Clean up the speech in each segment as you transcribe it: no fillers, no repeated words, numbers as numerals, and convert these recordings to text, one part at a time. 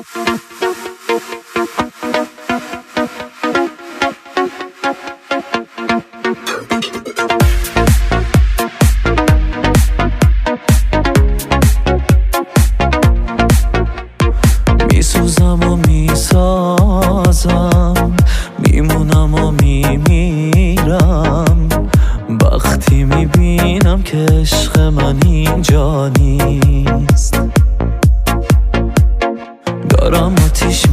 میسوزم و میسازم، میمونم و میمیرم وقتی میبینم که عشق من اینجا نیست. دارم آتیش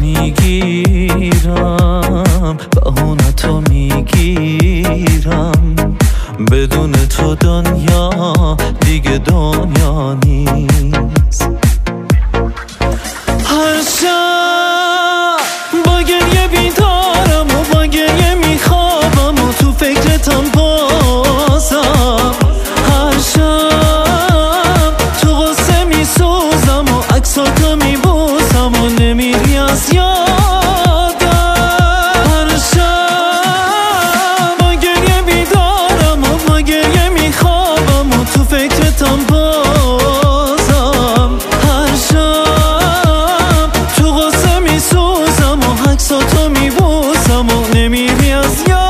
میگیرم، بهونتو میگیرم، بدون تو دنیا دیگه دنیا نیست. هر شب با گریه بیدارم و با گریه میخوابم و تو فکرتم بازم. هر شب تو غصه میسوزم و عکساتو میبوسم و نمیری از یادم. هر شب با گریه بیدارم و با گریه میخوابم و تو فکرتم بازم. هر شب تو غصه میسوزم و عکساتو میبوسم و نمیری از یادم.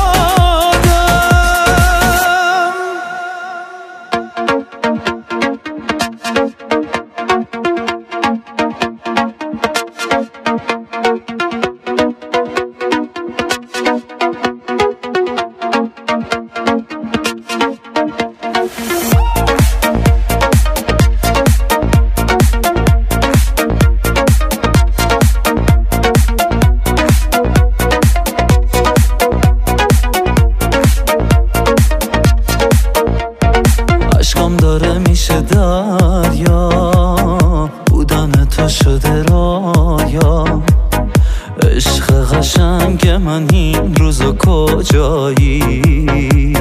عشقم داره میشه دریا، بودن تو شده رایا. عشق قشنگ من این روزا کجایی؟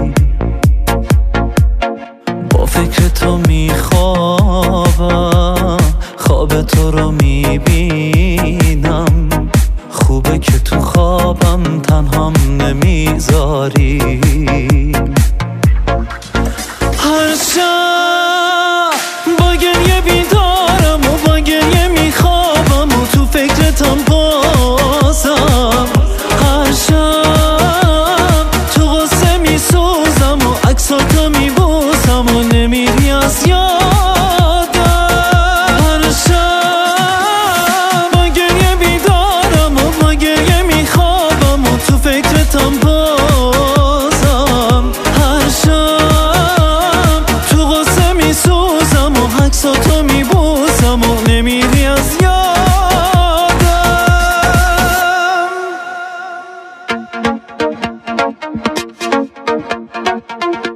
با فکر تو میخوابم، خواب تو رو میبینم. خوبه که تو خوابم تنهام نمیذاری. هر شب با گریه بیدارم و با گریه میخوابم و تو فکرتم بازم. هر شب تو غصه میسوزم و عکساتو میبوسم و نمیری از یادم. هر شب با گریه بیدارم و با گریه میخوابم و تو فکرتم بازم. هر شب تو غصه میسوزم و عکساتو میبوسم و نمیری از یادم.